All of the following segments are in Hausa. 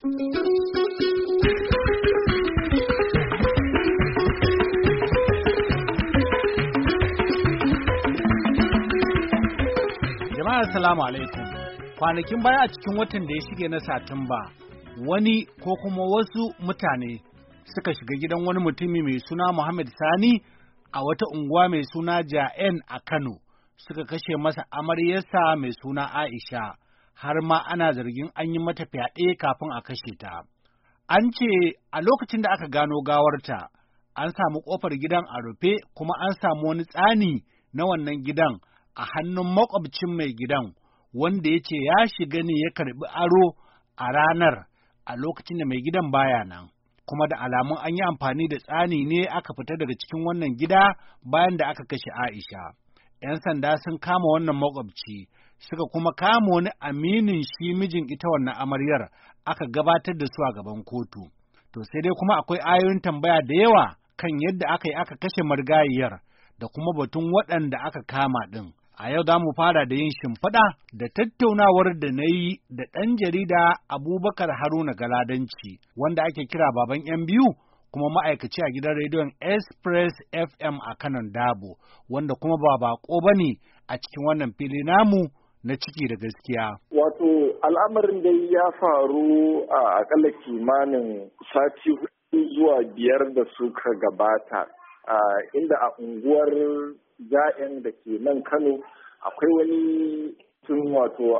Jama'a assalamu alaikum. Kwanakin baya a cikin watan da ya shige na Satumba, wani ko kuma wasu mutane suka shiga gidan wani mutumi mai suna Muhammad Sani a wata unguwa mai suna Ja'en a Kano, suka kashe masa amaryarsa mai suna Aisha, har ma ana zargin an yi mata fyaɗe kafin a kashe ta. An ce a lokacin da aka gano gawarta, an samu ƙofar gidan a rufe kuma an samu wani tsani na wannan gidan a hannun makwabcin mai gidan, wanda ya ce ya shiga ne ya karɓi aro a ranar a lokacin da mai gidan baya nan. Kuma da alamun an yi amfani da tsani ne aka fita daga cikin wannan gida bayan da aka kashe Aisha. 'Yan sanda sun kama wannan makwabci, suka kuma kama wani aminin shi mijin ita wannan amaryar, aka gabatar da su a gaban kotu. To sai dai kuma akwai ayoyin tambaya da yawa kan yadda aka yi aka kashe marigayiyar da kuma batun waɗanda aka kama ɗin. A yau za mu fara da yin shimfiɗa da tattaunawar da na yi da ɗan jarida Abubakar Haruna Galadanci, wanda ake kira baban 'yan biyu, kuma ma'aikaci a gidan rediyon Express FM a Kanon Dabo, wanda kuma ba baƙo ba ne a cikin wannan fili namu na ciki da gaskiya. Wato al'amarin da ya faru a akalla kimanin sati 4 zuwa 5 da suka gabata, inda a unguwar Ja'en da ke nan Kano akwai wani tun wato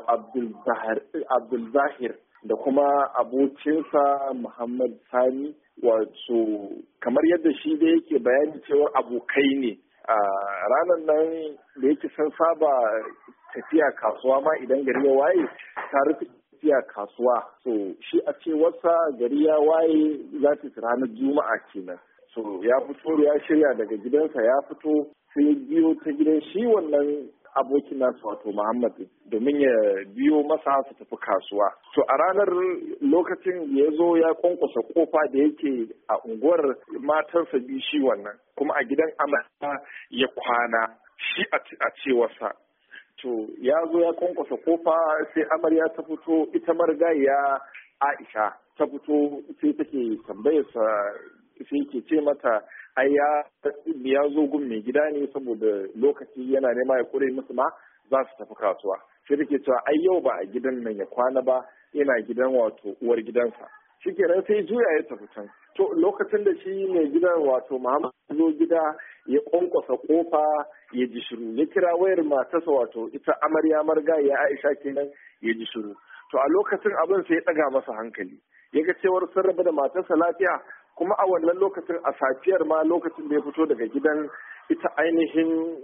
Abdul Zahir da kuma abokinsa Muhammad Sani, wato kamar yadda shi da yake bayani cewa abokai ne. Ranar nan da yake san saba tafiya kasuwa ma idan gari ya waye ta rufe tafiya kasuwa, so shi a cewarsa gari ya waye za ta ranar Juma'a kenan. So ya fito ya shirya daga gidansa, ya fito sai biyo ta gidan shi wannan abokin nasu wato Muhammad domin ya biyo masa su tafi kasuwa. To a ranar lokacin da ya zo ya kwankwasa kofa da yake a unguwar matarsa biyu shi wannan, kuma a gidan amarya ya kwana shi a cewarsa. To ya zo ya kwankwasa kofa sai amarya ta fito, ita marigayya Aisha ta fito sai take tambayarsa, sai ke ce mata ai ya zo gun mai gida ne saboda lokaci yana nema ya kure musu ma za su tafi kasuwa. Sai take cewa ai yau ba a gidan nan ya kwana ba, yana gidan wato uwar gidansa. Shikenan sai juya ya tafi can. To lokacin da shi mai gidan wato Muhammad zo gida ya kwankwasa kofa ya ji shiru, ya kira wayar matarsa wato ita amarya marigayya Aisha kenan ya ji shiru. To a lokacin abin sai ya ɗaga masa hankali, ya ga cewar sun rabu da matarsa lafiya, kuma a wannan lokacin a safiyar ma lokacin da ya fito daga gidan ita ainihin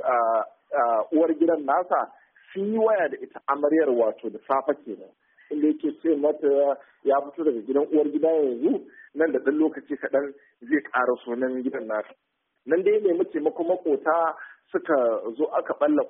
uwar gidan nasa sun yi waya da ita amaryar wato da safe kenan, inda yake ce mata ya fito daga gidan uwar gida yanzu, nan da ɗan lokaci kaɗan zai ƙara sunan gidan nasa. Nan dai nemi taimakon makota suka zo aka ɓalla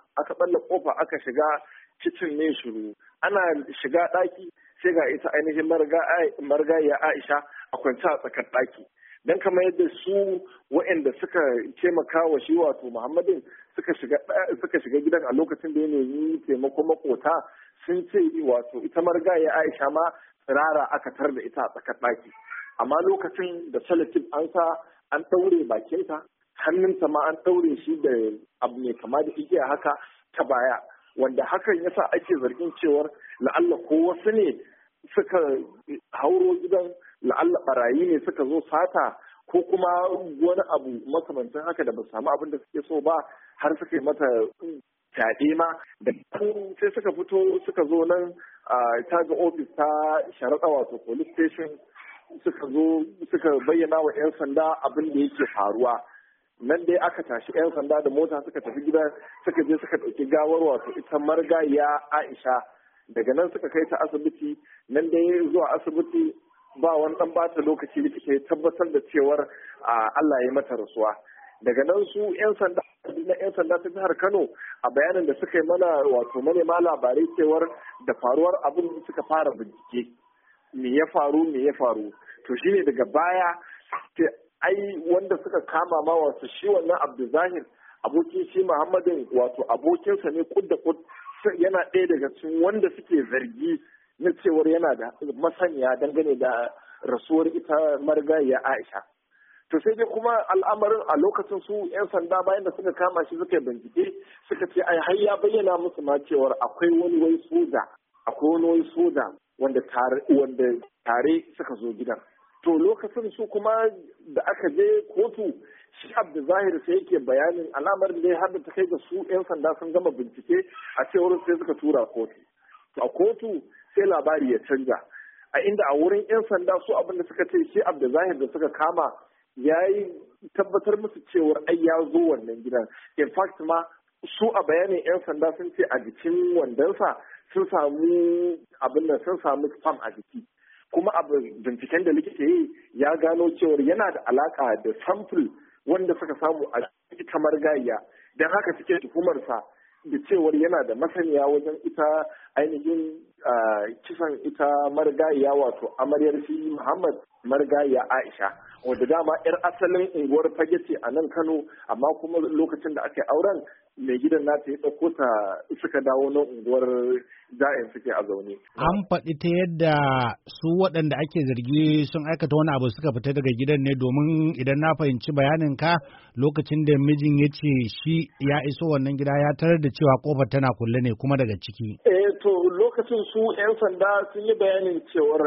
ƙofa aka shiga kicin ne shiru, ana shiga ɗaki sai ga ita ainihin marigayya Aisha a kwance a tsakar ɗaki. Don kamar yadda su waɗanda suka taimaka wa shi wato Muhammadin suka shiga gidan a lokacin da ya nemi taimakon makota, sun ce wato ita marigayya Aisha ma tsirara aka tar da ita a tsakar ɗaki. Amma lokacin da salatif an sa an ɗaure bakinta, hannunta ma an ɗaure shi da abu mai kama da igiya haka ta baya, wanda hakan yasa ake zargin cewar la'alla ko wasu ne suka hauro gidan, la'alla barayi ne suka zo sata ko kuma wani abu makamancin haka da ba samu abin da suke so ba, har suka yi mata fyaɗe ma. Da sai suka fito suka zo nan ta ga ofis ta sharaɗa wato police station, suka zo suka bayyana wa 'yan sanda abin da yake faruwa. Nan dai aka tashi 'yan sanda da mota suka tafi gida, suka je suka ɗauki gawar wato ita marigayya Aisha. Daga nan suka kai ta asibiti. Nan dai zuwa asibiti ba wani ɗan bata lokaci likita ya tabbatar da cewar Allah ya mata rasuwa. Daga nan su 'yan sanda ta jihar Kano a bayanin da suka yi mana wato manema labarai cewar da faruwar abin suka fara bincike. Me ya faru? To shine daga baya ai wanda suka kama ma wato shi wannan Abdul Zahir abokin shi Muhammadin wato abokinsa ne kud da kud, yana ɗaya daga cikin wanda suke zargi na cewar yana da masaniya dangane da rasuwar ita marigayiya Aisha. To sai dai kuma al'amarin a lokacin su 'yan sanda bayan da suka kama shi suka bincike suka ce ai har ya bayyana musu ma cewar akwai wani soja wanda tare suka zo gidan. To lokacin su kuma da aka je kotu shi Abdulzahir sai yake bayanin al'amarin da ya haɗa ta kai da su 'yan sanda sun gama bincike a cewar sai suka tura kotu. A kotu sai labari ya canja a inda a wurin 'yan sanda su abin da suka ce shi Abdulzahir da suka kama ya yi tabbatar musu cewar ai ya zo wannan gidan. In fact ma su a bayanin 'yan sanda sun ce a jikin wandonsa sun samu spam a jiki. Kuma abu binciken da likita yi ya gano cewar yana da alaka da sample wanda suka samu a ita marigayya, don haka suke tuhumarsa da cewar yana da masaniya wajen ita ainihin kisan ita marigayya wato amaryar shi Muhammad marigayya Aisha, wadda dama 'yar asalin unguwar Fage ce a nan Kano, amma kuma lokacin da aka yi auren mai gidan nata ya ɗauko ta suka dawo nan unguwar Ja'in suke a zaune. An faɗi ta yadda su waɗanda ake zargi sun aikata wani abu suka fita daga gidan ne, domin idan na fahimci bayanin ka lokacin da mijin ya ce shi ya iso wannan gida ya tarar da cewa kofar tana kulle ne kuma daga ciki. To lokacin su 'yan sanda sun yi bayanin cewar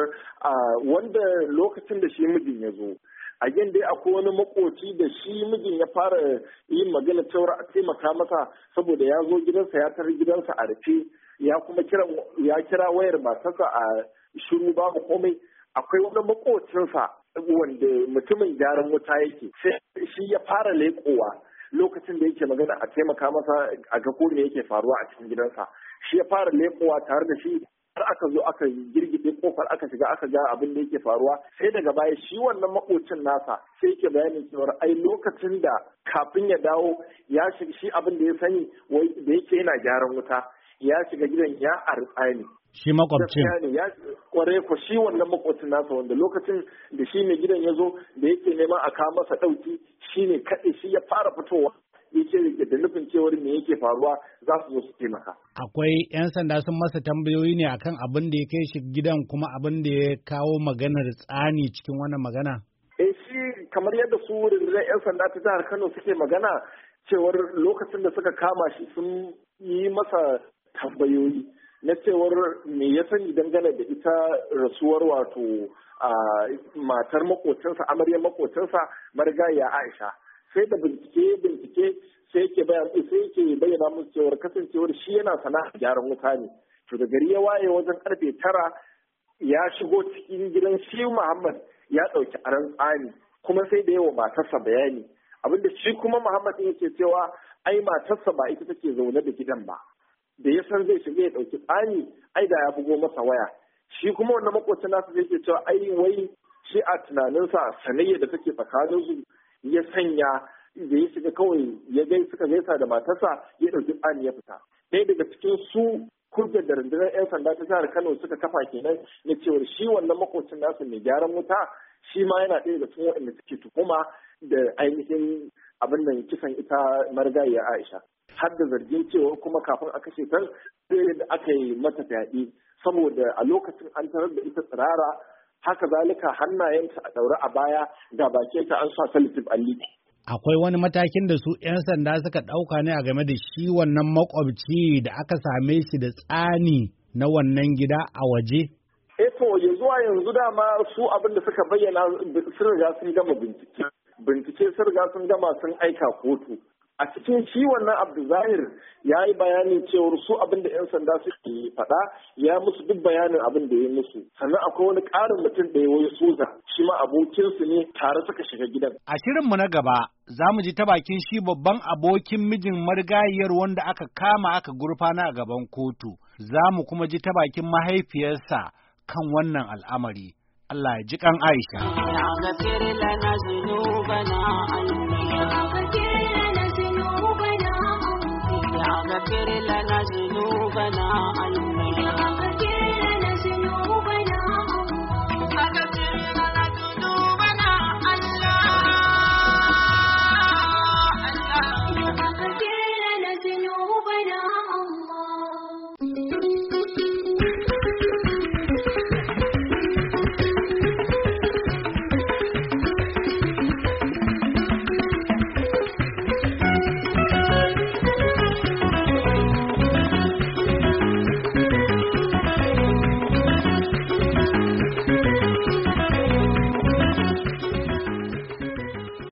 wanda lokacin da shi mijin ya zo. A dai akwai wani makoci da shi mijin ya fara yin magana cewar a taimaka masa saboda ya zo gidansa ya tarar gidansa a rufe ya kuma kira wayar matarsa a shiru babu komai. Akwai wani makocinsa wanda mutumin gyaran wuta yake sai shi ya fara leƙowa lokacin da yake magana a taimaka masa a ga ko me yake faruwa a cikin gidansa. Shi ya fara leƙowa tare da shi har aka zo aka girgide kofar aka shiga aka ga abin da yake faruwa. Sai daga baya shi wannan makocin nasa sai yake bayanin cewa ai lokacin da kafin ya dawo ya shiga shi abin da ya sani wai da yake yana gyaran wuta ya shiga gidan ya artsani. Shi makwabcin ya kware ko shi wannan makocin nasa wanda lokacin da shi mai gidan ya zo da yake neman a kawo masa ɗauki shi ne kaɗai shi ya fara fitowa yake da nufin cewar me yake faruwa za su zo su taimaka. Akwai 'yan sanda sun masa tambayoyi ne akan abin da ya kai shi gidan kuma abin da ya kawo maganar tsani cikin wannan magana? Shi kamar yadda su rundunar 'yan sanda ta jihar Kano suke magana cewar lokacin da suka kama shi sun yi masa tambayoyi na cewar me ya sani dangane da ita rasuwar wato matar makocinsa amaryar makocinsa marigayya Aisha. Sai da bincike sai yake bayyana musu cewar kasancewar shi yana sana'ar gyaran wuta ne. To da gari ya waye wajen karfe 9 ya shigo cikin gidan shi Muhammad ya ɗauki aran tsani kuma sai da yawa matarsa bayani. Abinda shi kuma Muhammad yake cewa ai matarsa ba ita take zaune da gidan ba. Da ya san zai shiga ya ɗauki tsani ai da ya bugo masa waya. Shi kuma wannan makwacin nasa zai ke cewa ai wai shi a tunaninsa sanayya da take tsakaninsu ya sanya da ya shiga kawai suka gaisa da matarsa ya ɗauki tsani ya fita. Ɗaya daga cikin su kurbe da rundunar 'yan sanda ta jihar Kano suka kafa kenan na cewar shi wannan makocin nasu mai gyaran wuta shi ma yana ɗaya daga cikin waɗanda suke tuhuma da ainihin abin da kisan ita marigayiya Aisha. Har da zargin cewa kuma kafin a kashe ta sai da aka yi mata fyaɗe saboda a lokacin an tarar da ita tsirara haka zalika hannayenta a ɗaure a baya ga bakin ta an sa salitif alliki. Akwai wani matakin da su 'yan sanda suka ɗauka ne a game da shi wannan makwabci da aka same shi da tsani na wannan gida a waje? To ya zuwa yanzu dama su abin da suka bayyana sun riga sun gama bincike sun riga sun gama sun aika kotu. A cikin shi wannan Abdulzahir ya yi bayanin cewar su abin da 'yan sanda suke faɗa ya musu duk bayanin abin da ya musu. Sannan akwai wani ƙarin mutum da ya wani soja shi ma abokinsu ne tare suka shiga gidan. A shirinmu na gaba za mu ji ta bakin shi babban abokin mijin marigayiyar wanda aka kama aka gurfana a gaban kotu. Za mu kuma ji ta bakin mahaifiyarsa kan wannan al'amari. Allah ya ji kan Aisha. اغفر لنا ذنوبنا